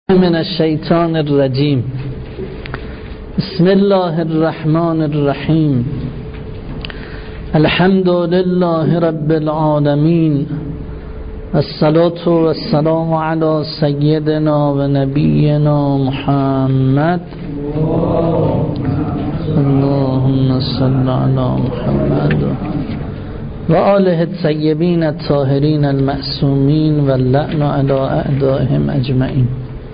من الشیطان الرجیم. بسم الله الرحمن الرحیم. الحمد لله رب العالمین، الصلاة والسلام علی سیدنا و نبینا محمد. اللهم صل علی محمد و آله الطیبین الطاهرین المعصومین و اللعن علی اعدائهم اجمعین.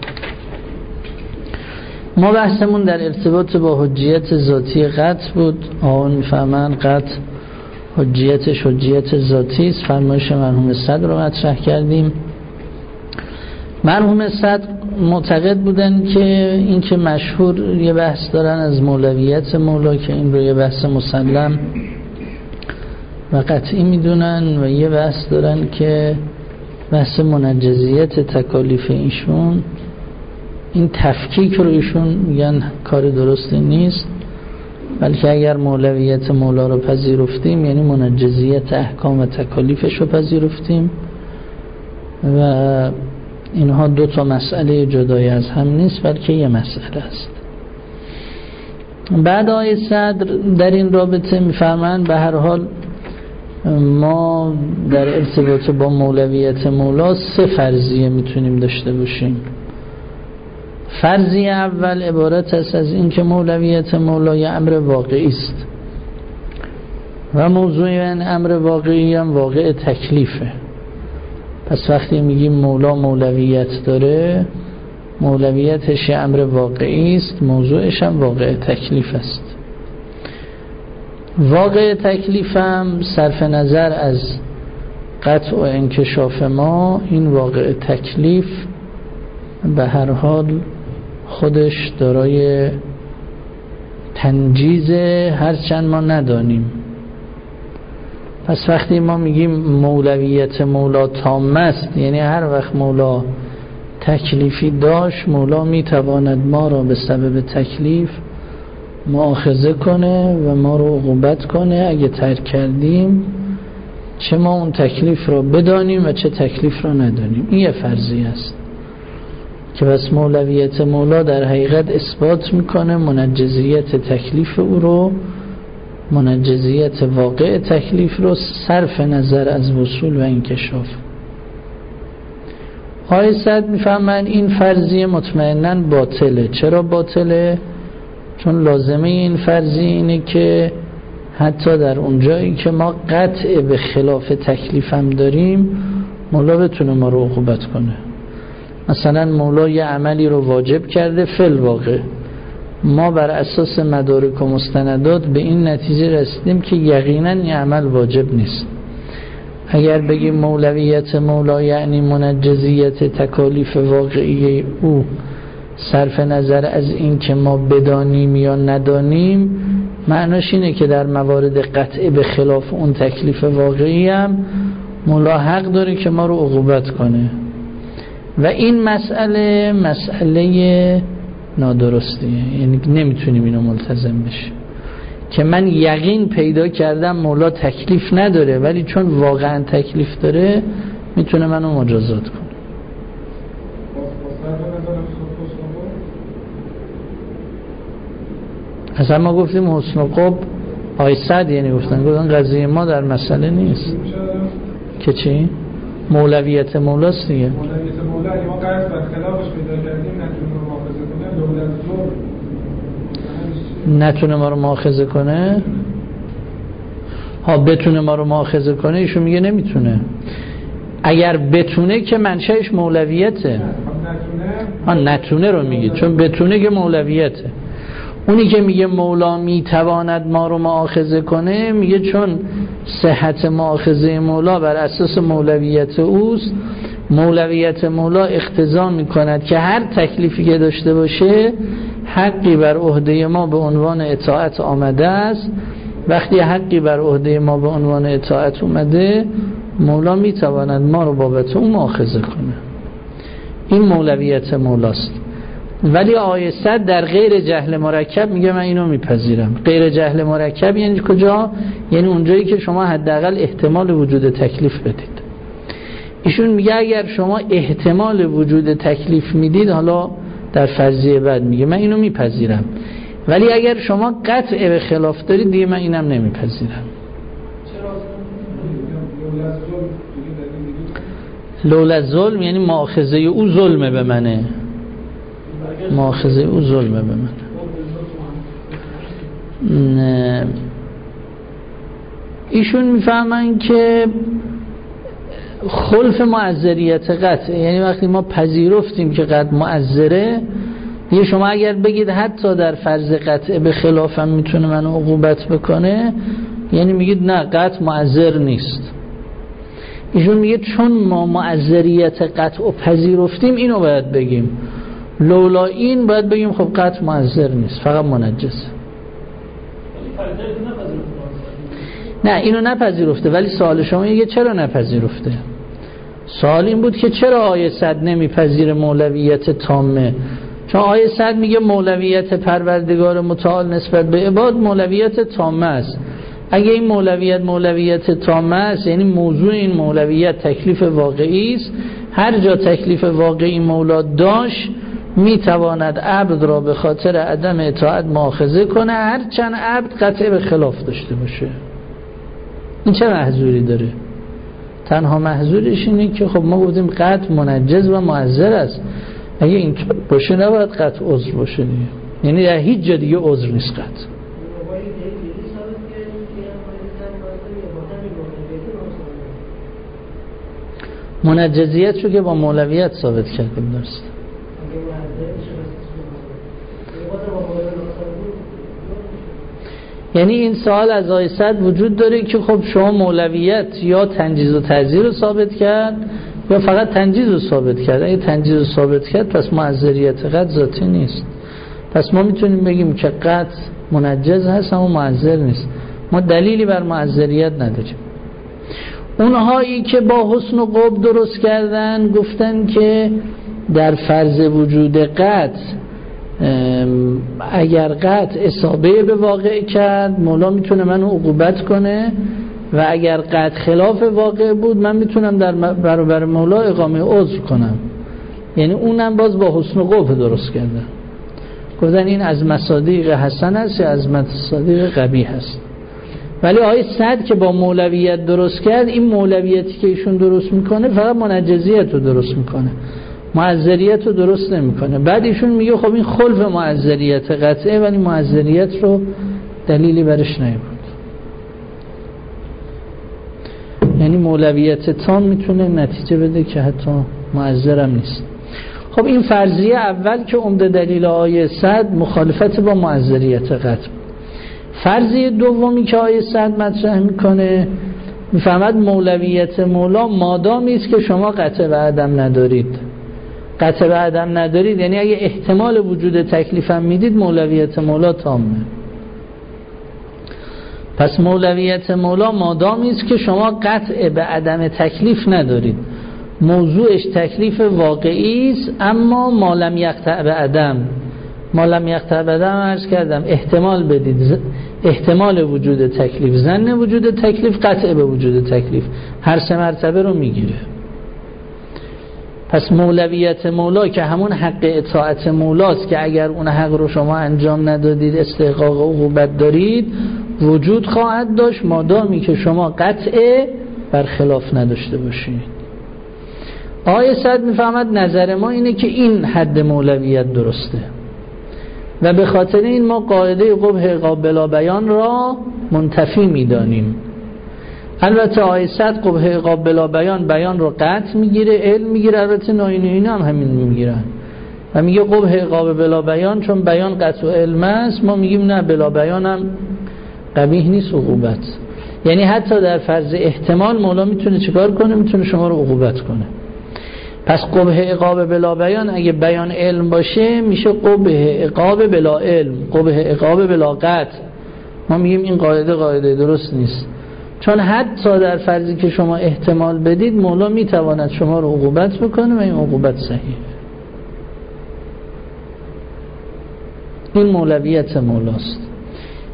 ما بحثمون در ارتباط با حجیت ذاتی قطع بود. آقایون میفهمن قطع حجیتش حجیت ذاتی است. فرمایش مرحوم صدر رو مطرح کردیم. مرحوم صدر معتقد بودن که این که مشهور یه بحث دارن از مولویت مولا که این رو یه بحث مسلم و قطعی میدونن و یه بحث دارن که بحث منجزیت تکالیف ایشون، این تفکیک رو ایشون میگن کار درستی نیست، بلکه اگر مولویت مولا رو پذیرفتیم یعنی منجزیت احکام و تکالیفش رو پذیرفتیم و اینها دو تا مسئله جدای از هم نیست بلکه یه مسئله است. بعد آقای صدر در این رابطه میفرمایند به هر حال ما در ارتباط با مولویت مولا سه فرضیه میتونیم داشته باشیم. فرضیه اول عبارت است از این که مولویت مولا یه امر واقعی است و موضوع این امر واقعی هم واقع تکلیفه. پس وقتی میگیم مولا مولویت داره، مولویتش یه امر واقعی است، موضوعش هم واقع تکلیف است. واقع تکلیف هم صرف نظر از قطع و انکشاف ما، این واقع تکلیف به هر حال خودش دارای تنجیز هرچند ما ندانیم. پس وقتی ما میگیم مولویت مولا تام است، یعنی هر وقت مولا تکلیفی داشت، مولا میتواند ما را به سبب تکلیف مؤاخذه کنه و ما رو عقوبت کنه اگه ترک کردیم، چه ما اون تکلیف را بدانیم و چه تکلیف را ندانیم. این یه فرضیه است که بس مولویت مولا در حقیقت اثبات میکنه منجزیت تکلیف او رو، منجزیت واقع تکلیف رو صرف نظر از وصول و انکشاف. آقای صدر میفهمن این فرضیه مطمئناً باطله. چرا باطله؟ چون لازمه این فرضیه اینه که حتی در اونجایی که ما قطع به خلاف تکلیف هم داریم، مولا بتونه ما رو عقوبت کنه. مثلا مولا یه عملی رو واجب کرده، فل واقع ما بر اساس مدارک و مستندات به این نتیجه رسیدیم که یقینا این عمل واجب نیست. اگر بگیم مولویت مولا یعنی منجزیت تکالیف واقعی او صرف نظر از این که ما بدانیم یا ندانیم، معناش اینه که در موارد قطع به خلاف اون تکلیف واقعی هم مولا حق داره که ما رو عقوبت کنه و این مسئله نادرستیه. یعنی نمیتونیم اینو ملتزم بشیم که من یقین پیدا کردم مولا تکلیف نداره ولی چون واقعا تکلیف داره میتونه منو مجازات کنه. اصلا ما گفتیم حسن و قب آیسد، یعنی گفتن قضیه ما در مسئله نیست که چی؟ مولویت مولاست دیگه. مولویت مولا اگه ما قرض بر خلافش پیدا کردیم نتونه ما رو مؤاخذه کنه. ها بتونه ما رو مؤاخذه کنه، ایشون میگه نمیتونه. اگر بتونه که منشأش مولویته. نتونه رو میگه، چون بتونه که مولویته. اونی که میگه مولا میتواند ما رو مؤاخذه کنه، میگه چون صحت مؤاخذه مولا بر اساس مولویت اوست، مولویت مولا اقتضا میکند که هر تکلیفی که داشته باشه حقی بر عهده ما به عنوان اطاعت آمده است. وقتی حقی بر عهده ما به عنوان اطاعت اومده، مولا میتواند ما رو بابت اون مؤاخذه کنه. این مولویت مولاست. ولی آقای صدر در غیر جهل مرکب میگه من اینو میپذیرم. غیر جهل مرکب یعنی کجا؟ یعنی اونجایی که شما حداقل احتمال وجود تکلیف بدید. ایشون میگه اگر شما احتمال وجود تکلیف میدید، حالا در فرضیه بعد میگه من اینو میپذیرم، ولی اگر شما قطع به خلاف دارید دیگه من اینم نمیپذیرم. لولا ظلم یعنی مؤاخذه او ظلمه به منه، مؤاخذه او ظلمه به منه. ایشون میفهمن که خلف معذریت قطع، یعنی وقتی ما پذیرفتیم که قطع معذره، یه شما اگر بگید حتی در فرض قطع به خلافم میتونه منو عقوبت بکنه، یعنی میگید نه قطع معذر نیست. ایشون میگه چون ما معذریت قطع و پذیرفتیم اینو باید بگیم، لولا این باید بگیم خب قطع معذر نیست، فقط منجزه. نه اینو نپذیرفته، ولی سوال شما میگه چرا نپذیرفته؟ سوال این بود که چرا آیه 100 نمیپذیره مولویت تامه؟ چون آیه 100 میگه مولویت پروردگار متعال نسبت به عباد مولویت تامه است. اگه این مولویت تامه است، یعنی موضوع این مولویت تکلیف واقعی است، هر جا تکلیف واقعی مولا داشت میتواند عبد را به خاطر عدم اطاعت مؤاخذه کنه، هر چند عبد قطع به خلاف داشته باشه. این چه محذوری داره؟ تنها محذورش اینه که خب ما گفتیم قطع منجز و معذر است، اگه این باشه نباید قطع عذر باشه دیگه، یعنی در هیچ جا دیگه عذر نیست قطع. منجزیت شو که با مولویت ثابت کردیم درست. یعنی این سوال از آیه 100 وجود داره که خب شما مولویت یا تنجیز و تعزیر رو ثابت کرد یا فقط تنجیز رو ثابت کرد. اگه تنجیز رو ثابت کرد پس معذریت قطع ذاتی نیست، پس ما میتونیم بگیم که قطع منجز هست اما معذر نیست. ما دلیلی بر معذریت نداریم. اونهایی که با حسن و قبح درست کردن گفتن که در فرض وجود قطع اگر قطع اصابه به واقع کرد مولا میتونه منو عقوبت کنه، و اگر قطع خلاف واقع بود من میتونم در برابر مولا اقامه عذر کنم. یعنی اونم باز با حسن و قبح درست کردن، گفتن این از مصادیق حسن است یا از مصادیق قبیح است. ولی آیه 100 که با مولویت درست کرد، این مولویتی که ایشون درست میکنه فقط منجزیت رو درست میکنه، معذریت رو درست نمیکنه. بعد ایشون میگه خب این خلف معذریت قطعه، ولی معذریت رو دلیلی برش نیبود. یعنی مولویت تام میتونه نتیجه بده که حتی معذرم نیست. خب این فرضیه اول که عمده دلیل آیه 100 مخالفت با معذریت قطع. فرضیه دومی که آیه 100 مطرح میکنه، میفهمد مولویت مولا مادامی است که شما قطع به عدم ندارید. قطع به عدم ندارید یعنی اگه احتمال وجود تکلیف هم میدید مولویت مولا تامه. پس مولویت مولا مادامی است که شما قطع به عدم تکلیف ندارید، موضوعش تکلیف واقعی است، اما ما لم یقطع به عدم. ما لم یقطع به عدم عرض کردم احتمال بدید، احتمال وجود تکلیف، ظن وجود تکلیف، قطع به وجود تکلیف، هر سه مرتبه رو میگیره. پس مولویت مولا که همون حق اطاعت مولاست که اگر اون حق رو شما انجام ندادید استحقاق عقوبت دارید، وجود خواهد داشت مادامی که شما قطع برخلاف نداشته باشید. آیه 100 میفهمد نظر ما اینه که این حد مولویت درسته و به خاطر این ما قاعده قبح عقاب بلا بیان را منتفی میدانیم. البته آیه 100 قبح عقاب بلا بیان رو قطع میگیره، علم میگیره، البته ناینوینه هم همین میگیرن و میگه قبح عقاب بلا بیان چون بیان قطع و علم است، ما میگیم نه بلا بیان هم قبیح نیست عقوبت. یعنی حتی در فرض احتمال مولا میتونه چیکار کنه؟ میتونه شما رو عقوبت کنه. پس قبح عقاب بلا بیان اگه بیان علم باشه میشه قبح عقاب بلا علم، قبح عقاب بلا قطع. ما میگیم این قاعده درست نیست، چون حتی در فرضی که شما احتمال بدید مولا میتواند شما رو عقوبت بکنه و این عقوبت صحیح. این مولویت مولاست.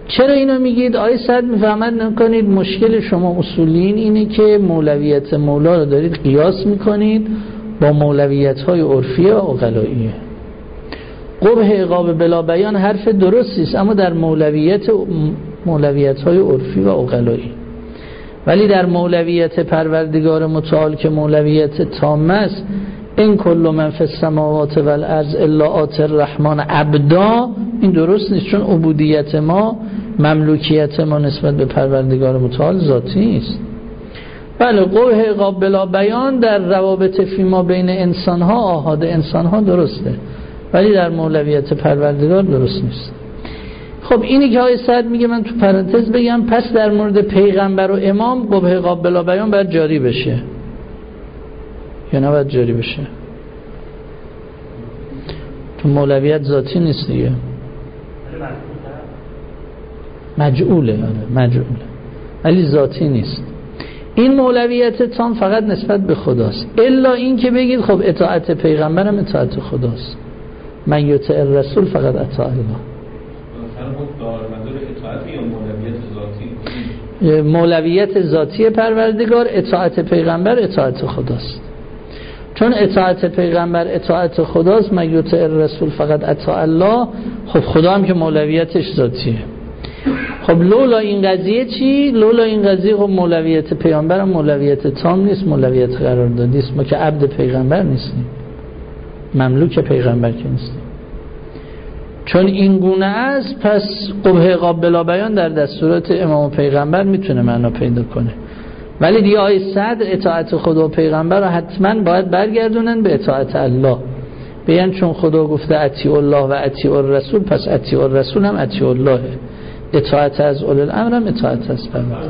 چرا اینو میگید؟ آیه صد میفهمد نکنید مشکل شما اصولین اینه که مولویت مولا رو دارید قیاس میکنید با مولویت های عرفیه و عقلاییه. قبح عقاب بلا بیان حرف درستی است، اما در مولویت های عرفی و عقلایی. ولی در مولویت پروردگار متعال که مولویت تامه است، این کل من فی السماوات و الارض الا آتی الرحمن عبدا، این درست نیست، چون عبودیت ما، مملوکیت ما نسبت به پروردگار متعال ذاتی است. بله قبح عقاب بلا بیان در روابط فیما بین انسانها، آحاد انسانها درسته، ولی در مولویت پروردگار درست نیست. خب اینی که آیه صد میگه من تو پرانتز بگم، پس در مورد پیغمبر و امام قبح عقاب بلا بیان باید جاری بشه یا نباید جاری بشه؟ تو مولویت ذاتی نیست دیگه، مجعوله، مجعوله ولی ذاتی نیست. این مولویت تام فقط نسبت به خداست، الا این که بگید خب اطاعت پیغمبرم اطاعت خداست، من یطع الرسول فقط اطاع الله. مولویت ذاتی پروردگار، اطاعت پیغمبر اطاعت خداست. چون اطاعت پیغمبر اطاعت خداست، من یطع الرسول فقط اطاع الله، خب خدا هم که مولویتش ذاتیه. خب لولا این قضیه چی؟ لولا این قضیه خب مولویت پیغمبر هم مولویت تام نیست، مولویت قراردادی است. ما که عبد پیغمبر نیستیم، مملوک پیغمبر که نیستیم. چون این گونه است، پس قبح عقاب بلا بیان در دستورات امام و پیغمبر میتونه معنا پیدا کنه. ولی دیگه آیه صدر اطاعت خدا و پیغمبر رو حتما باید برگردونن به اطاعت الله، بیان چون خدا گفته اطیعوا الله و اطیعوا الرسول، پس اطیعوا الرسول هم اطیعوا الله، اطاعت از اولی الامر هم اطاعت از پیغمبر.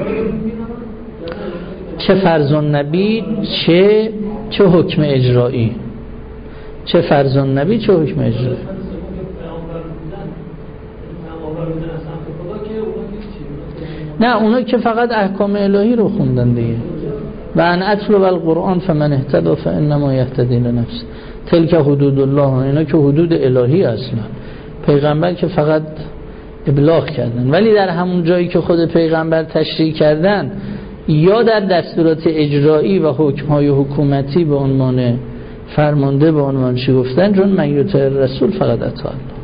چه فرض النبی چه حکم اجرایی، چه فرض النبی چه حکم اجرایی. نه اونا که فقط احکام الهی رو خوندن دیگه. و ان اتلو القرآن فمن اهتدى فانما یهتدی لنفسه تلک حدود الله، اینا که حدود الهی اصلا، پیغمبر که فقط ابلاغ کردن. ولی در همون جایی که خود پیغمبر تشریع کردن، یا در دستورات اجرایی و حکم‌های حکومتی به عنوان فرمانده به عنوان چی گفتن؟ چون من یطع الرسول فقط اطاع الله.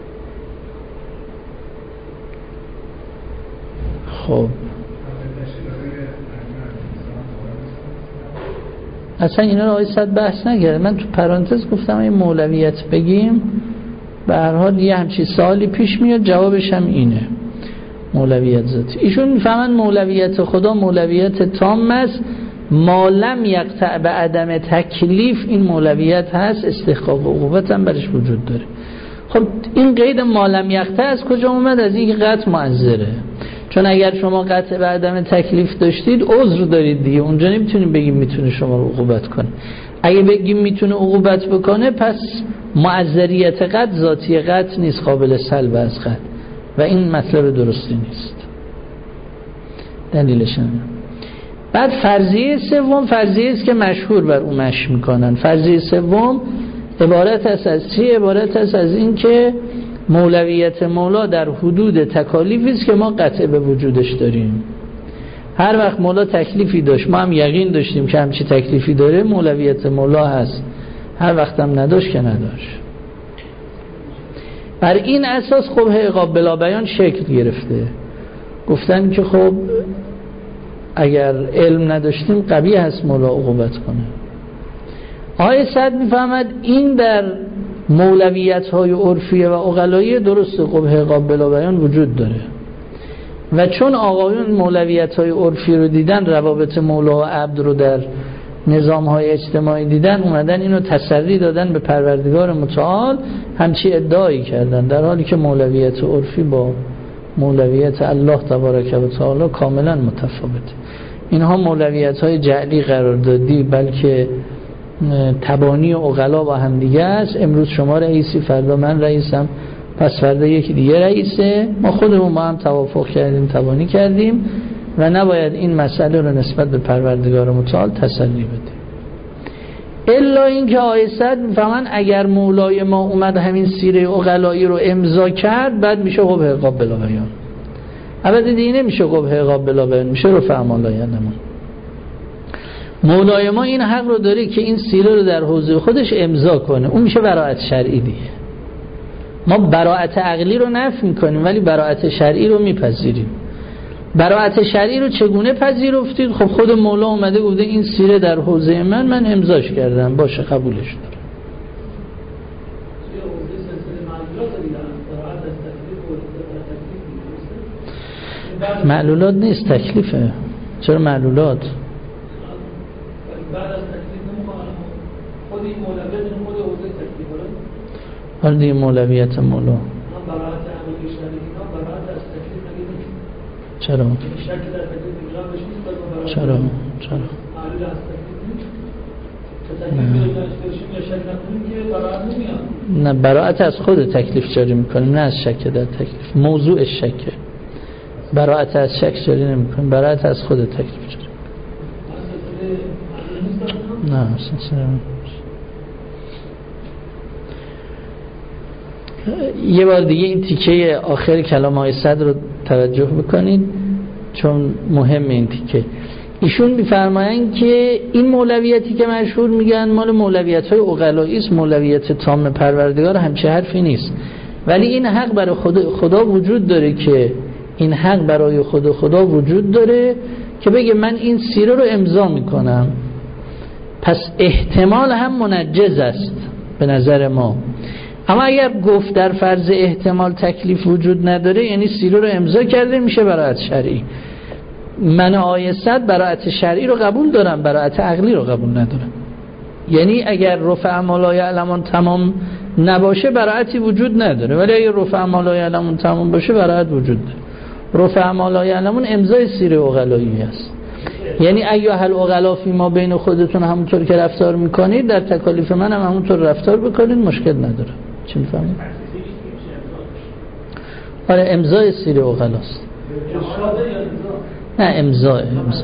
خب اصلا اینا رو آیه صد بحث نگرد. من تو پرانتز گفتم این مولویت بگیم، به هر حال یه همچی سوالی پیش میاد، جوابش هم اینه، مولویت ذاتی. ایشون میفهمن مولویت خدا مولویت تام است، ما لم یقطع به عدم تکلیف، این مولویت هست، استحقاق عقوبت هم برش وجود داره. خب این قید ما لم یقطع از کجا اومد؟ از این قطع معذره. چون اگر شما قطع به عدم تکلیف داشتید عذر دارید دیگه، اونجا نمیتونیم بگیم میتونه شما رو عقوبت کنه. اگه بگیم میتونه عقوبت بکنه، پس معذریت قطع ذاتی قطع نیست، قابل سلب از قطع، و این مطلب درستی نیست. دلیلش هم. بعد فرضیه سوم، فرضیه است که مشهور بر اون مشی میکنن. فرضیه سوم عبارت است از چی؟ عبارت است از این که مولویت مولا در حدود تکالیفی است که ما قطع به وجودش داریم. هر وقت مولا تکلیفی داشت، ما هم یقین داشتیم که همچی تکلیفی داره، مولویت مولا هست. هر وقت هم نداشت که نداشت. بر این اساس قبح عقاب بلا بیان شکل گرفته. گفتن که خب اگر علم نداشتیم قبیح هست مولا عقوبت کنه. آیه صد میفهمد این در مولویت های عرفیه و عقلاییه درست قبح عقاب بلا بیان وجود داره. و چون آقایون مولویت های عرفی رو دیدن، روابط مولا و عبد رو در نظام های اجتماعی دیدن، اومدن اینو تسری دادن به پروردگار متعال، همچی ادعایی کردن، در حالی که مولویت عرفی با مولویت الله تبارک و تعالی کاملا متفاوته. اینها مولویت های جعلی قرار دادی، بلکه تبانی و عقلا با هم دیگه است. امروز شما رئیسی، فردا من رئیسم، پس فردا یکی دیگه رئیسه. ما خودمون با هم توافق کردیم، تبانی کردیم و نباید این مسئله رو نسبت به پروردگار متعال تسلی بدیم. الا این که آیه صد میفهمن اگر مولای ما اومد همین سیره عقلایی رو امضا کرد، بعد میشه قبح عقاب بلا بیان. البته دیگه نمیشه قبه قابلا بیان، میشه رفع ما لا یعلمون. مولای ما این حق رو داره که این سیره رو در حوزه خودش امضا کنه، اون میشه براءت شرعی دیگه. ما براءت عقلی رو نفی میکنیم ولی براءت شرعی رو میپذیریم. براءت شرعی رو چگونه پذیرفتید؟ خب خود مولا اومده گفته این سیره در حوزه من امضاش کردم، باشه قبولش دارم. معلولات نیست، تکلیفه. چرا معلولات؟ بعد از تکلیف نمیخوام خود این مولویت خود حوزه تکلیف داره. حالا دیگه مولویت مولا براءت عقلی شرعی ها براءت از تکلیف نمیشه. چرا؟ شک در تکلیف اجرامش نیست. چرا؟ معلول از تکلیف نیست. تکلیف داشته یا شک نکنیم که براءت نمیاد. نه، براءت از خود تکلیف جاری میکنیم، نه از شک در تکلیف. موضوع شکه. براءت از شک جاری نمیکنیم، براءت از خود تکلیف جاری. نه یه بار دیگه این تیکه آخر کلام آقای صدر رو توجه بکنید چون مهم این تیکه. ایشون میفرمایند که این مولویتی که مشهور میگن مال مولویت‌های عقلایی است، مولویت تام پروردگار همچه حرفی نیست، ولی این حق برای خدا وجود داره که این حق برای خدا وجود داره که بگه من این سیره رو امضا میکنم. پس احتمال هم منجز است به نظر ما. اما اگر گفت در فرض احتمال تکلیف وجود نداره، یعنی سیره رو امضا کرده، میشه براءت شرعی. من آیه 100 براءت شرعی رو قبول دارم، براءت عقلی رو قبول ندارم. یعنی اگر رفع ما لا یعلمون تمام نباشه براءتی وجود نداره، ولی اگر رفع ما لا یعلمون تمام باشه براءت وجود داره. رفع ما لا یعلمون امضای سیره عقلایی است. یعنی ایها العقلا فی ما بین خودتون همونطور که رفتار میکنید در تکالیف من هم همونطور رفتار بکنید، مشکل نداره. چی میفهمید؟ آره امضای سیره عقلاست. نه امضا.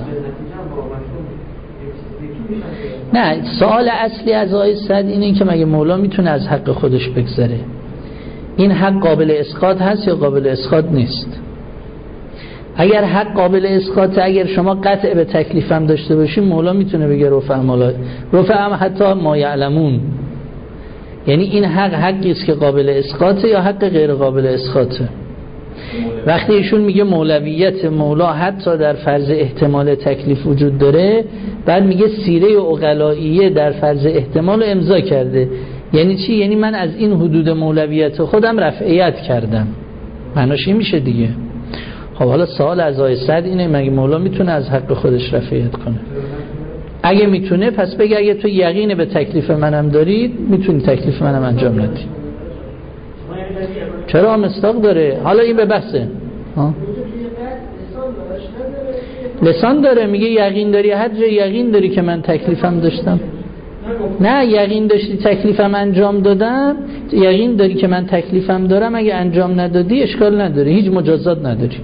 نه، سوال اصلی از آیه 100 اینه که مگه مولا میتونه از حق خودش بگذره؟ این حق قابل اسقاط هست یا قابل اسقاط نیست؟ اگر حق قابل اسقاطه، اگر شما قطع به تکلیفم داشته باشی، مولا میتونه بگه رفع هم حتی ما یعلمون. یعنی این حقی است که قابل اسقاطه یا حق غیر قابل اسقاطه؟ وقتی ایشون میگه مولویت مولا حتی در فرض احتمال تکلیف وجود داره، بعد میگه سیره عقلائیه در فرض احتمال امضا کرده. یعنی چی؟ یعنی من از این حدود مولویت خودم رفعیت کردم. معناش این میشه دیگه. خب حالا سوال از آیه 100 اینه مگه مولا میتونه از حق خودش رفعیت کنه؟ اگه میتونه پس بگه اگه تو یقین به تکلیف منم دارید میتونی تکلیف منم انجام ندی. چرا مصداق داره؟ حالا این به بحثه. لسان داره، میگه یقین داری، هر جای یقین داری که من تکلیفم داشتم. نه یقین داشتی تکلیفم انجام دادم، یقین داری که من تکلیفم دارم، اگه انجام ندادی اشکال نداره، هیچ مجازات نداری.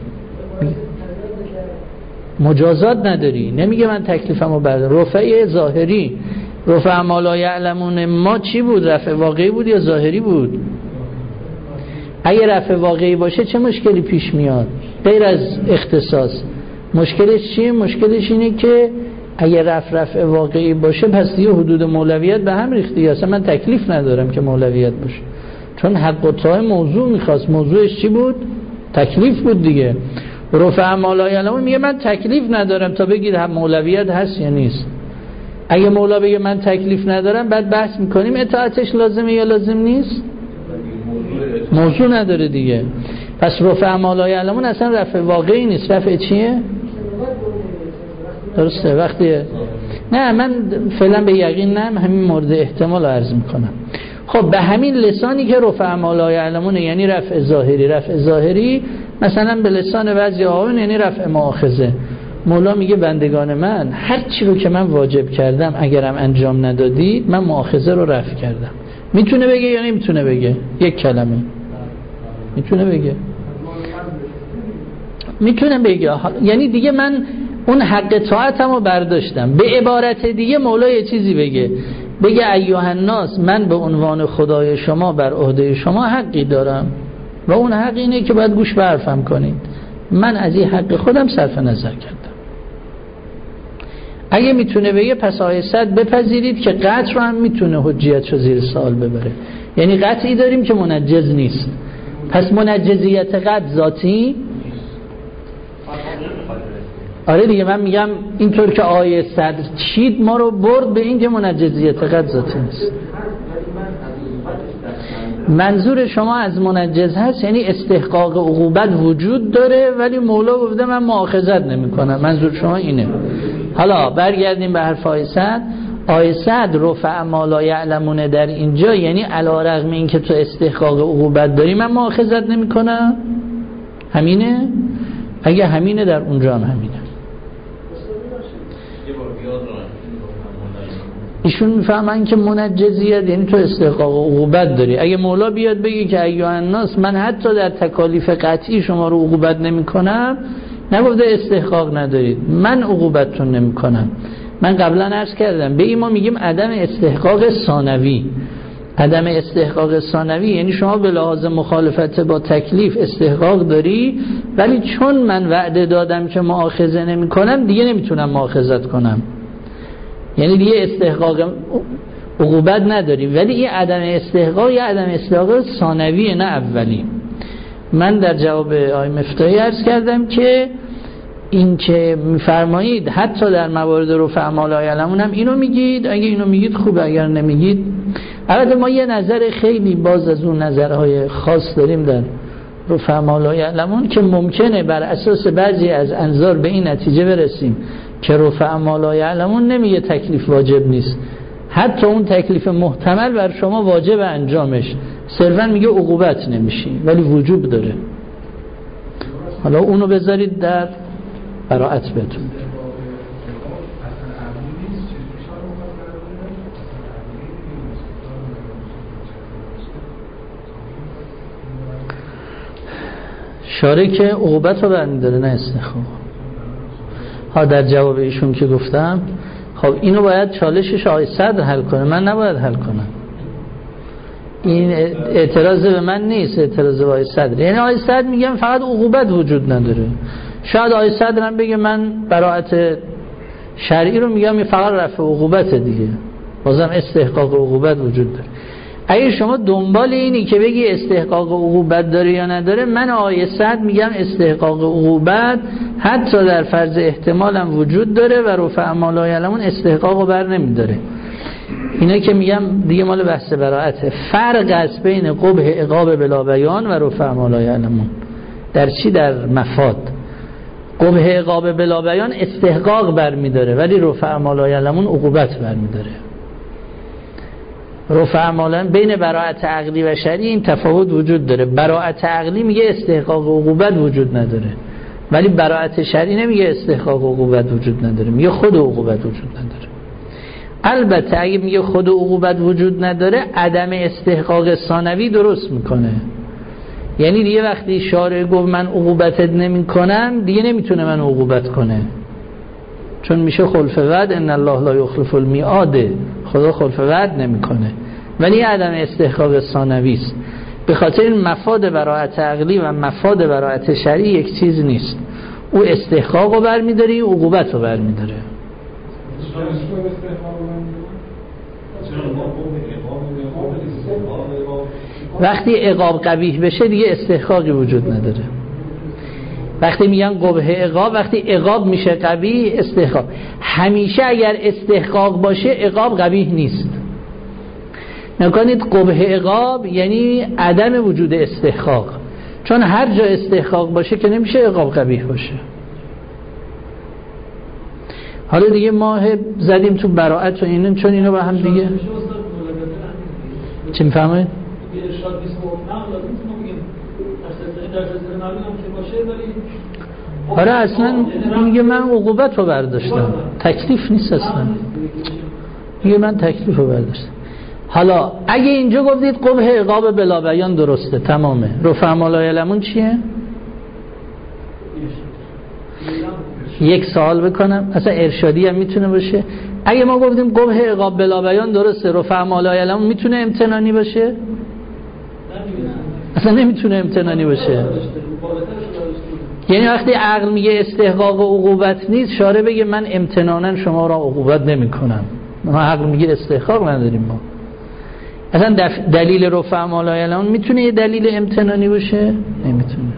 مجازات نداری. نمیگه من تکلیفمو بردارم. رفع ظاهری، رفع ما لا یعلمون ما چی بود؟ رفع واقعی بود یا ظاهری بود؟ اگه رفع واقعی باشه چه مشکلی پیش میاد غیر از اختصاص؟ مشکلش چیه؟ مشکلش اینه که اگه رفع واقعی باشه پس دیگه حدود مولویت به هم ریختی. اصلا من تکلیف ندارم که مولویت باشه، چون حق و طاعه موضوع میخواست. موضوعش چی بود؟ تکلیف بود دیگه. رفع ما لا یعلمون میگه من تکلیف ندارم تا بگید هم مولویت هست یا نیست. اگه مولا بگه من تکلیف ندارم، بعد بحث میکنیم اطاعتش لازمه یا لازم نیست. موضوع نداره دیگه. پس رفع ما لا یعلمون اصلا رفع واقعی نیست. رفع چیه؟ درسته. وقتی نه من فعلا به یقین نه، همین مورد احتمال عرض میکنم. خب به همین لسانی که رفع ما لا یعلمون یعنی رفع ظاهری. رفع ظاهری مثلا به لسان بعضی آقایون یعنی رفع مؤاخذه. مولا میگه بندگان من هر چی رو که من واجب کردم اگرم انجام ندادید من مؤاخذه رو رفع کردم. میتونه بگه یا نمیتونه بگه؟ یک کلمه میتونه بگه. میتونه بگه. یعنی دیگه من اون حق طاعتمو برداشتم. به عبارت دیگه مولا یه چیزی بگه ایها الناس من به عنوان خدای شما بر عهده شما حقی دارم و اون حق اینه که باید گوش به حرفم کنید. من از این حق خودم صرف نظر کردم. اگه میتونه بگه پس آیه 100 بپذیرید که قطع رو هم میتونه حجیتشو زیر سوال ببره. یعنی قطعی داریم که منجز نیست. پس منجزیت قطع ذاتی؟ آره دیگه، من میگم اینطور که آیه 100 چید ما رو برد به این که منجزیت قطع ذاتی نیست. منظور شما از منجز هست یعنی استحقاق عقوبت وجود داره ولی مولا گفته من مؤاخذت نمی کنم. منظور شما اینه. حالا برگردیم به حرف آیه 100. آیه 100 رفع ما لا یعلمون در اینجا یعنی علی رغم این که تو استحقاق عقوبت داری من مؤاخذت نمی کنم. همینه؟ اگه همینه در اونجا هم همینه. ایشون میفهمن که منجزیت یعنی تو استحقاق عقوبت داری. اگه مولا بیاد بگی که ایها الناس من حتی در تکالیف قطعی شما رو عقوبت نمی کنم، نگفته استحقاق ندارید، من عقوبتتون نمی کنم. من قبلا عرض کردم به این ما میگیم عدم استحقاق ثانوی. عدم استحقاق ثانوی یعنی شما به لحاظ مخالفت با تکلیف استحقاق داری ولی چون من وعده دادم که مؤاخذه نمی کنم دیگه نمیتونم مؤاخذت کنم. یعنی دیگه استحقاق عقوبت نداری ولی این عدم استحقاق یا عدم استحقاق ثانویه نه اولی. من در جواب آقای مفتاحی عرض کردم که این که میفرمایید حتی در موارد رفع ما لا یعلمون هم اینو میگید. اگه اینو میگید خوبه، اگر نمیگید. البته ما یه نظر خیلی باز از اون نظرهای خاص داریم در رفع ما لا یعلمون که ممکنه بر اساس بعضی از انظار به این نتیجه برسیم که رفع ما لا یعلمون نمیگه تکلیف واجب نیست، حتی اون تکلیف محتمل بر شما واجب انجامش، صرفا میگه عقوبت نمیشی ولی وجوب داره. حالا اونو بذارید در براءت بهتون. شارع که عقوبت رو برمیداره نه استحقاق. ها در جواب ایشون که گفتم خب اینو باید چالشش آیه 100 حل کنه، من نباید حل کنم. این اعتراض به من نیست، اعتراض به آیه 100. یعنی آیه 100 میگم فقط عقوبت وجود نداره. شاید آیه 100 هم بگه من براءت شرعی رو میگم فقط رفع عقوبت دیگه، بازم استحقاق عقوبت وجود داره. اگه شما دنبال اینی که بگی استحقاق عقوبت داره یا نداره، من آیه 100 میگم استحقاق عقوبت حتی در فرض احتمال هم وجود داره و رفع ما لا یعلمون استحقاقو بر نمیداره. اینا که میگم دیگه مال بحث براءته. فرق است بین قبح عقاب بلا بیان و رفع ما لا یعلمون در چی؟ در مفاد. قبح عقاب بلا بیان استحقاق بر میداره ولی رفع ما لا یعلمون عقوبت بر میداره. رفع ما بین براءت عقلی و شرعی این تفاوت وجود داره. براءت عقلی میگه استحقاق عقوبت وجود نداره ولی براءت شرعی نمیگه استحقاق عقوبت وجود نداره، میگه خود عقوبت وجود نداره. البته اگه میگه خود عقوبت وجود نداره عدم استحقاق ثانوی درست میکنه. یعنی دیگه وقتی شارع گفت من عقوبتت نمی کنم دیگه نمیتونه من عقوبت کنه، چون میشه خلف وعد، ان الله لا یخلف المیعاد، خدا خلف وعد نمیکنه. ولی عدم استحقاق ثانوی است. به خاطر این مفاد براءت عقلی و مفاد براءت شرعی یک چیز نیست. او استحقاقو برمی‌داره، عقوبتو برمی‌داره. وقتی عقاب قبیح بشه دیگه استحقاقی وجود نداره. وقتی میگن قبح عقاب، وقتی عقاب میشه قبیح استحقاق. همیشه اگر استحقاق باشه عقاب قبیح نیست. نکنید قبح عقاب یعنی عدم وجود استحقاق، چون هر جا استحقاق باشه که نمیشه عقاب قبیح باشه. حالا دیگه ما زدیم تو براءت و اینن، چون اینا با هم دیگه چی میفهمید؟ آره اصلا میگه من عقوبت رو برداشتم، تکلیف نیست اصلا. میگه من تکلیف رو برداشتم. حالا اگه اینجا گفتید قبح عقاب بلا بیان درسته، تمامه. رفع ما لا یعلمون چیه؟ یک سوال بکنم، اصلا ارشادی هم میتونه باشه. اگه ما گفتیم قبح عقاب بلا بیان درسته، رفع ما لا یعلمون میتونه امتنانی باشه؟ اصلا نمیتونه امتنانی باشه. یعنی وقتی عقل میگه استحقاق و عقوبت نیست، شارع بگه من امتنانا شما را عقوبت نمی کنم. ما عقل میگه استحقاق نداریم. ما اصلا دلیل رفع ما لا یعلمون میتونه یه دلیل امتنانی باشه؟ نمیتونه.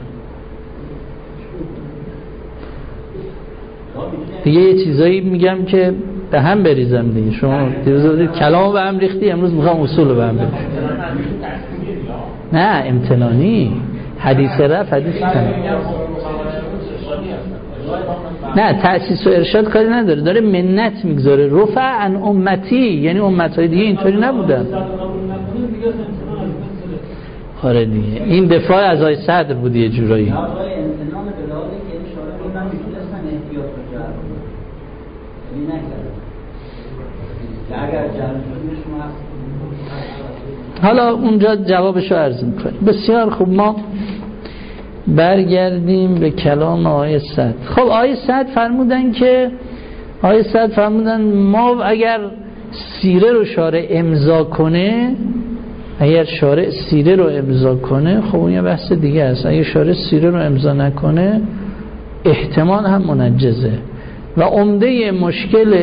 دیگه یه چیزایی میگم که به هم بریزم دیگه. شما کلامو به هم ریختی، امروز میخوام اصولو به هم بریزم. نه امتنانی، حدیث رفع حدیث تنانی. نه تأسیس و ارشاد کاری نداره، داره منت میگذاره. رفع عن امتی، یعنی امتهای دیگه اینطوری نبودن. آره دیگه این دفاع از آی صدر بود یه جورایی. حالا اونجا جوابشو عرض میکنیم. بسیار خوب، ما برگردیم به کلام آیه صد. خب آیه صد فرمودن ما اگر سیره رو شارع امضا کنه، اگر شارع سیره رو امضا کنه، خب اون یه بحث دیگه است. اگر شارع سیره رو امضا نکنه احتمال هم منجزه. و عمده مشکل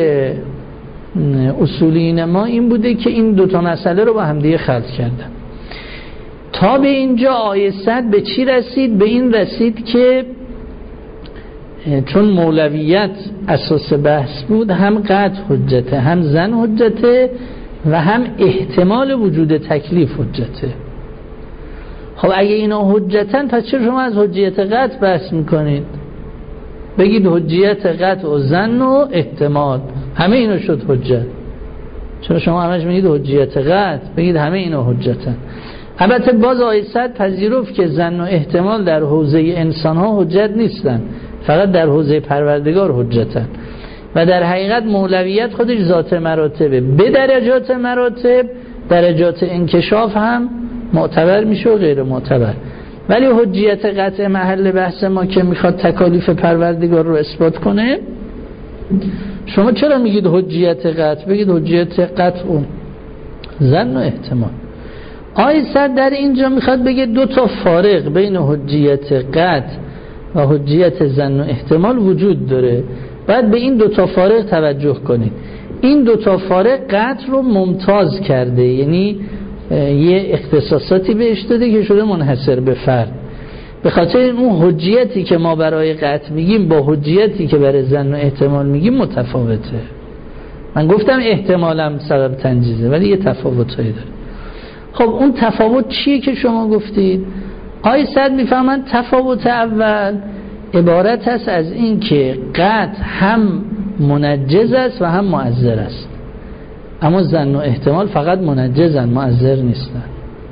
اصولین ما این بوده که این دوتا مسئله رو با هم دیگه خلط کردن. تا به اینجا آیه صد به چی رسید؟ به این رسید که چون مولویت اساس بحث بود، هم قطع حجته، هم زن حجته، و هم احتمال وجود تکلیف حجته. خب اگه اینا حجتن، پس چرا شما از حجیت قطع بحث میکنید؟ بگید حجیت قطع و زن و احتمال، همه اینا شد حجت. چرا شما همش میگید حجیت قطع؟ بگید همه اینا حجتن. البته باز آیه صد پذیرفت که زن و احتمال در حوزه انسان ها حجت نیستن، فقط در حوزه پروردگار حجتن. و در حقیقت مولویت خودش ذات مراتبه، به درجات مراتب، درجات انکشاف هم معتبر میشه و غیر معتبر. ولی حجیت قطع محل بحث ما که میخواد تکالیف پروردگار رو اثبات کنه. شما چرا میگید حجیت قطع؟ بگید حجیت قطع و زن و احتمال. آیه صد در اینجا میخواد بگه دو تا فارق بین حجیت قطع و حجیت زن و احتمال وجود داره. باید به این دو تا فارق توجه کنید. این دو تا فارق قطع رو ممتاز کرده، یعنی یه اختصاصاتی بهش داده که شده منحصر به فرد. به خاطر اون حجیتی که ما برای قطع میگیم با حجیتی که برای زن و احتمال میگیم متفاوته. من گفتم احتمالم سبب تنجیزه، ولی یه تفاوتایی داره. خب اون تفاوت چیه که شما گفتید؟ آیه صد میفهمن تفاوت اول عبارت است از این که قطع هم منجز است و هم مؤثر است، اما زن و احتمال فقط منجزن، مؤثر نیستن.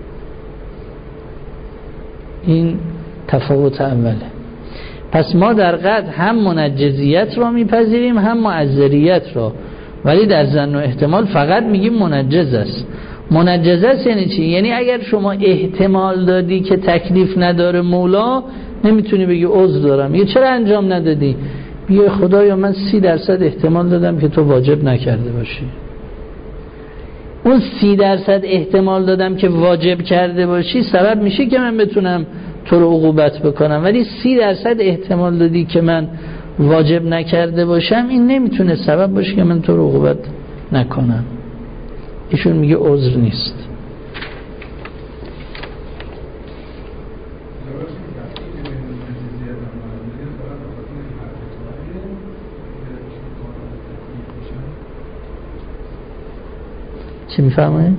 این تفاوت اوله. پس ما در قطع هم منجزیت را میپذیریم هم مؤثریت را، ولی در زن و احتمال فقط میگیم منجز است. منجز است یعنی چی؟ یعنی اگر شما احتمال دادی که تکلیف نداره مولا، نمیتونی بگی عذر دارم. یه چرا انجام ندادی؟ بگی خدایا من 30% احتمال دادم که تو واجب نکرده باشی. اون 30% احتمال دادم که واجب کرده باشی سبب میشه که من بتونم تو رو عقوبت بکنم، ولی 30% احتمال دادی که من واجب نکرده باشم، این نمیتونه سبب باشه که من تو رو عقوبت نکنم. ایشون میگه عذر نیست. چی میفهمه؟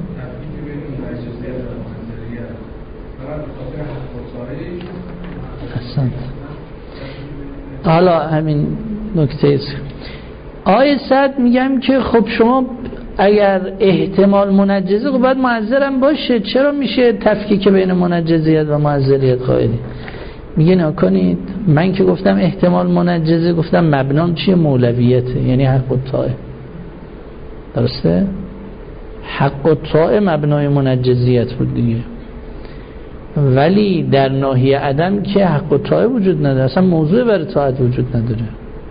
احسنت. حالا همین نکته است. آیه صد میگم که خب شما اگر احتمال منجزه خب باید مؤثرم باشه. چرا میشه تفکیک بین منجزیت و مؤثریت قائلی؟ میگه نکنید، من که گفتم احتمال منجزه، گفتم مبنام چیه؟ مولویته، یعنی حق الطاعه. درسته؟ حق الطاعه مبنای منجزیت بود دیگه. ولی در ناحیه عدم که حق الطاعه وجود نداره، اصلا موضوع برای طاعت وجود نداره.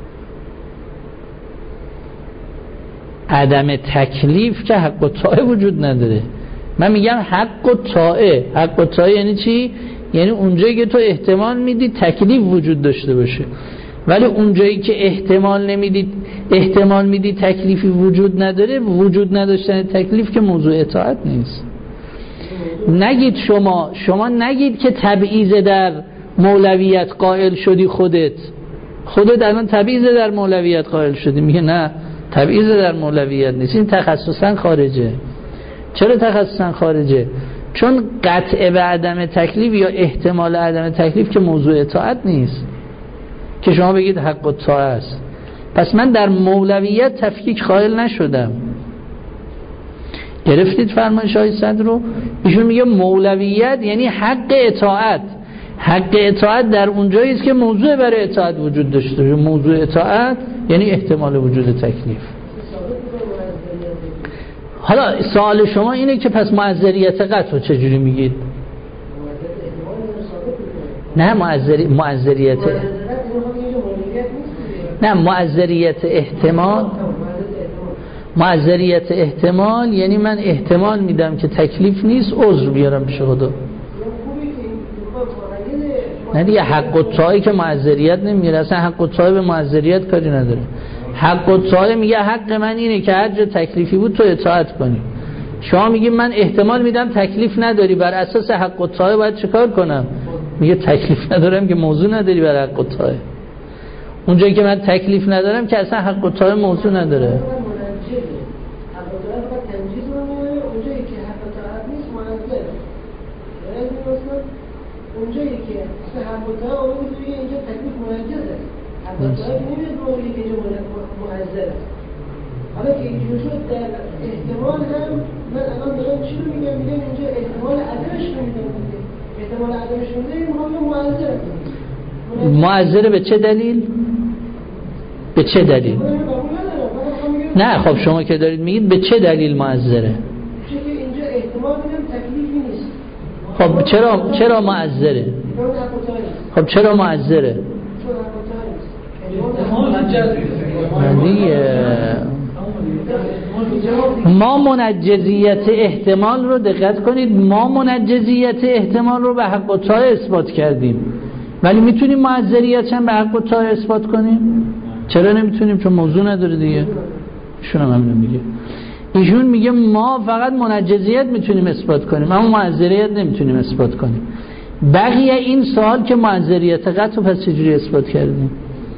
عدم تکلیف که حق الطاعه وجود نداره. من میگم حق الطاعه. حق الطاعه یعنی چی؟ یعنی اونجایی که تو احتمال میدی تکلیف وجود داشته باشه، ولی اونجایی که احتمال میدی تکلیفی وجود نداره، وجود نداشتن تکلیف که موضوع اطاعت نیست. نگید شما نگید که تبعیض در مولویت قائل شدی، خودت الان تبعیض در مولویت قائل شدی. میگه نه، تبعیض در مولویت نیست، این تخصصا خارجه. چرا تخصصا خارجه؟ چون قطع به عدم تکلیف یا احتمال عدم تکلیف که موضوع اطاعت نیست که شما بگید حق الطاعه است. پس من در مولویت تفکیک قائل نشدم. گرفتید فرمایش های صدر رو؟ ایشون میگه مولویت یعنی حق اطاعت. حق اطاعت در اونجایی است که موضوع برای اطاعت وجود داشته باشه. موضوع اطاعت یعنی احتمال وجود تکلیف. حالا سوال شما اینه که پس معذریت قطع رو چجوری میگید؟ نه معذریت احتمال یعنی من احتمال میدم که تکلیف نیست، عذر بیارم پیش خدا. نه دیگه، حق الطاعه که معذریت نمیگیره. اصلا حق الطاعه به معذریت کاری نداره. حق الطاعه میگه حق من اینه که هر جا تکلیفی بود تو اطاعت کنی. شما میگی من احتمال میدم تکلیف نداری، بر اساس حق الطاعه باید چیکار کنم؟ میگه تکلیف ندارم که موضوع نداری بر حق الطاعه. اونجایی که من تکلیف ندارم که اصلا حق الطاعه موضوع نداره. اونجایی که حق الطاعه اون توی اینجا تکلیف منجزه، حق الطاعه نمیاد به اونی که اینجا معذره. حالا که اینجور شد در احتمال هم من الان دارم چی رو میگم اینجا احتمال عدمش رو میگم. احتمال عدمش رو میگم معذره. به چه دلیل؟ به چه دلیل؟ نه خب شما که دارید میگید به چه دلیل معذره؟ چون که اینجا احتمال میدم تکلیفی نیست. خب چرا معذره؟ خب چرا معذره؟ ما منجزیت احتمال رو دقت کنید، ما منجزیت احتمال رو به حق الطاعه اثبات کردیم، ولی میتونیم معذریت هم به حق الطاعه اثبات کنیم؟ چرا نمیتونیم؟ چون موضوع نداره دیگه. ایشون هم همین میگه. ایشون میگه ما فقط منجزیت میتونیم اثبات کنیم اما معذریت نمیتونیم اثبات کنیم. بقیه این سوال که معذریت قطع پس چجوری اثبات کردیم؟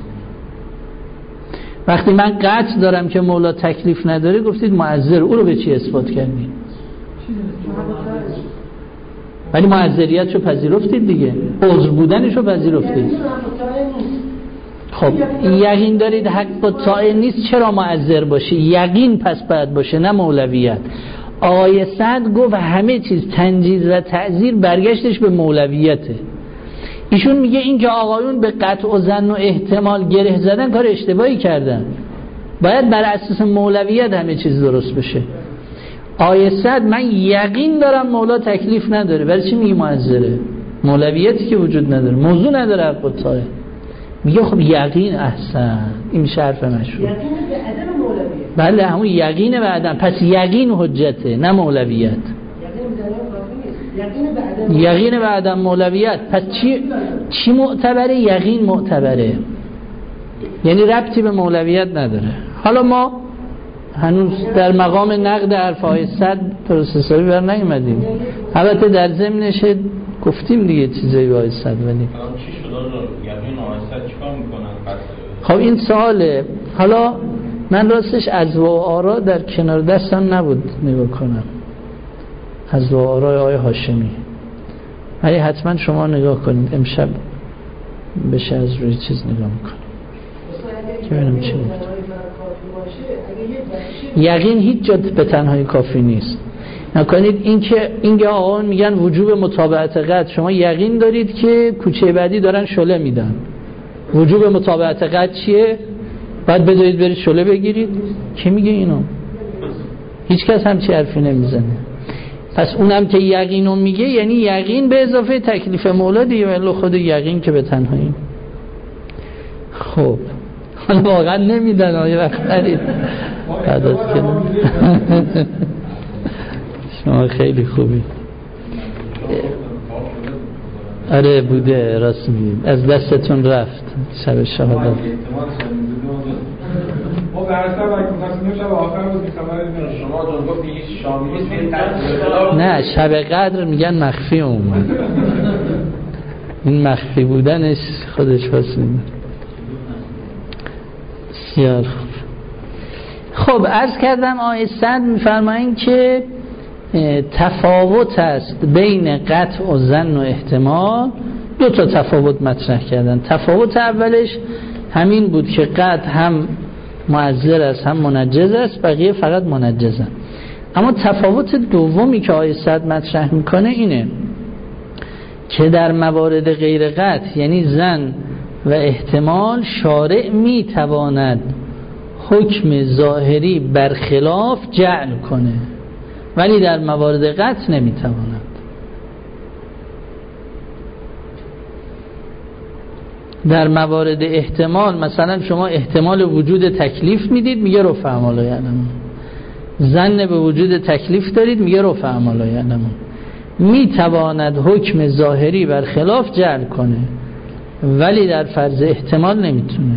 وقتی من قطع دارم که مولا تکلیف نداره گفتید معذر، او رو به چی اثبات کردیم؟ ولی معذریت رو پذیرفتید دیگه، عذر بودنش رو پذیرفتید. خب یقین دارید حق الطاعه نیست، چرا معذر باشه؟ یقین پس باید باشه، نه مولویت. آقای سعد گفت همه چیز تنجیز و تعذیر برگشتش به مولویته. ایشون میگه این که آقایون به قطع و ظن و احتمال گره زدن کار اشتباهی کردن، باید بر اساس مولویت همه چیز درست بشه. آقای سعد من یقین دارم مولا تکلیف نداره، برای چی میگه معذره؟ مولویتی که وجود نداره، موضوع نداره حق الطاعه. میگه خب یقین احسن، این شرف مشهور. یقین به عدم مولویت. بله همون یقین به عدم، پس یقین حجته نه مولویت. یقین به عدم مولویت. پس چی معتبره؟ یقین معتبره، یعنی ربطی به مولویت نداره. حالا ما هنوز در مقام نقد حرفهای صد درست حسابی بر نیومدیم، البته در ضمنش گفتیم دیگه چیزایی به صد. ولی چی شد یقین آیسد چیکار میکنن؟ خب این سواله. حالا من راستش از و آرا در کنار دستم نبود نگاه کنم، از و آرای آقای هاشمی، ولی حتما شما نگاه کنید امشب بشه از روی چیز نگاه میکنم که ببینم چی بود. یقین هیچ جا به تنهایی کافی نیست. نکنید اینکه آقایون میگن وجوب متابعت قطع، شما یقین دارید که کوچه بعدی دارن شله میدن، وجوب متابعت قطع چیه؟ باید بدوید برید شله بگیرید؟ کی میگه اینو؟ هیچ کس همچی حرفی نمیزنه. پس اونم که یقینو میگه یعنی یقین به اضافه تکلیف مولا دیگه، ولی خود یقین که به تنهایی. خب حالا واقعا نمیدن آیه وقت دارید بعد از که شما خیلی خوبی. آره بوده، راست میگید، از دستتون رفت شب شهادت. ما به هر سبب که می‌خواستیم شب آخر بود خبری نداشت. شما جون گفتی شامیز نه شب قدر میگن مخفی اومد. این مخفی بودنش خودش واسه بسیار خوب. خب عرض کردم آیه 100 میفرمایند که تفاوت است بین قطع و ظن و احتمال. دو تا تفاوت مطرح کردن. تفاوت اولش همین بود که قطع هم معذر است هم منجز است، بقیه فقط منجزن. اما تفاوت دومی که آیه 100 مطرح میکنه اینه که در موارد غیر قطع یعنی ظن و احتمال شارع میتواند حکم ظاهری برخلاف جعل کنه، ولی در موارد قطع نمیتواند. در موارد احتمال مثلا شما احتمال وجود تکلیف میدید، میگه رفع اعمال یعلمون. ظن به وجود تکلیف دارید، میگه رفع اعمال یعلمون. میتواند حکم ظاهری برخلاف جعل کنه، ولی در فرض احتمال نمیتونه.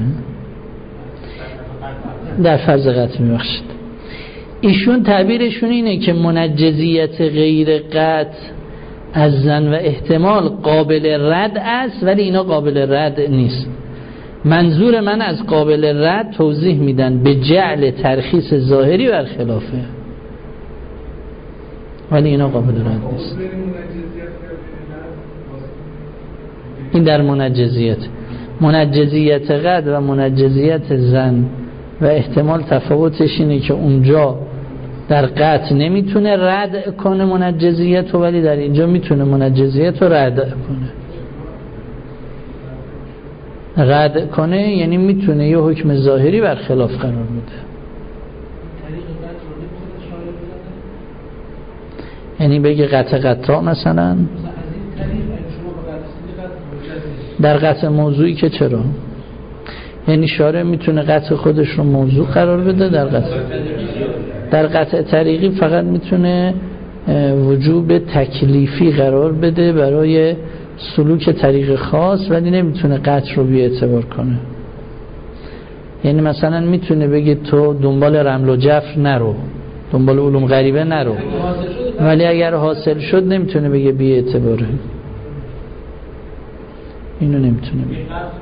در فرض قطع میبخشید. ایشون تعبیرشون اینه که منجزیت غیر قطع از ظن و احتمال قابل رد است، ولی اینا قابل رد نیست. منظور من از قابل رد توضیح میدن به جعل ترخیص ظاهری برخلافه، ولی اینا قابل رد نیست. این در منجزیت قطع و منجزیت ظن و احتمال تفاوتش اینه که اونجا در قطع نمیتونه رد کنه منجزیت رو، ولی در اینجا میتونه منجزیت رو رد کنه. رد کنه یعنی میتونه یه حکم ظاهری برخلاف قرار بده. یعنی بگه قطع مثلا در قطع موضوعی که چرا؟ یعنی شارع میتونه قطع خودش رو موضوع قرار بده. در قطع طریقی فقط میتونه وجوب تکلیفی قرار بده برای سلوک طریق خاص، ولی نمیتونه قطع رو بی اعتبار کنه. یعنی مثلا میتونه بگه تو دنبال رمل و جفر نرو، دنبال علوم غریبه نرو، ولی اگر حاصل شد نمیتونه بگه بی اعتباره. اینو نمیتونه بگه.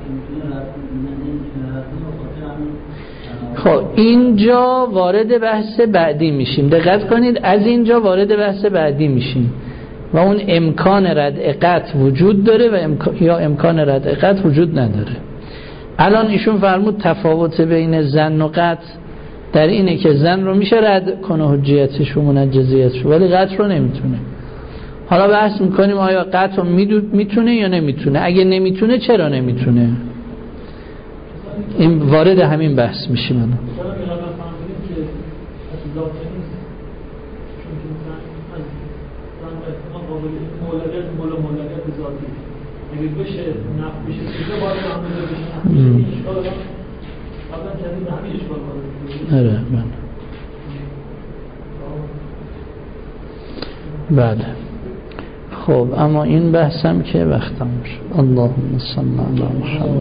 خب اینجا وارد بحث بعدی میشیم. دقت کنید، از اینجا وارد بحث بعدی میشیم و اون امکان ردع قطع وجود داره و یا امکان ردع قطع وجود نداره. الان ایشون فرمود تفاوت بین ظن و قطع در اینه که ظن رو میشه رد کنه حجیتش و منجزیتش، ولی قطع رو نمیتونه. حالا بحث میکنیم آیا قطع رو میتونه یا نمیتونه. اگه نمیتونه چرا نمیتونه؟ این وارد همین بحث میشیم. الان بله. خب اما این بحثم که وقتم شد. اللهم صل علی محمد.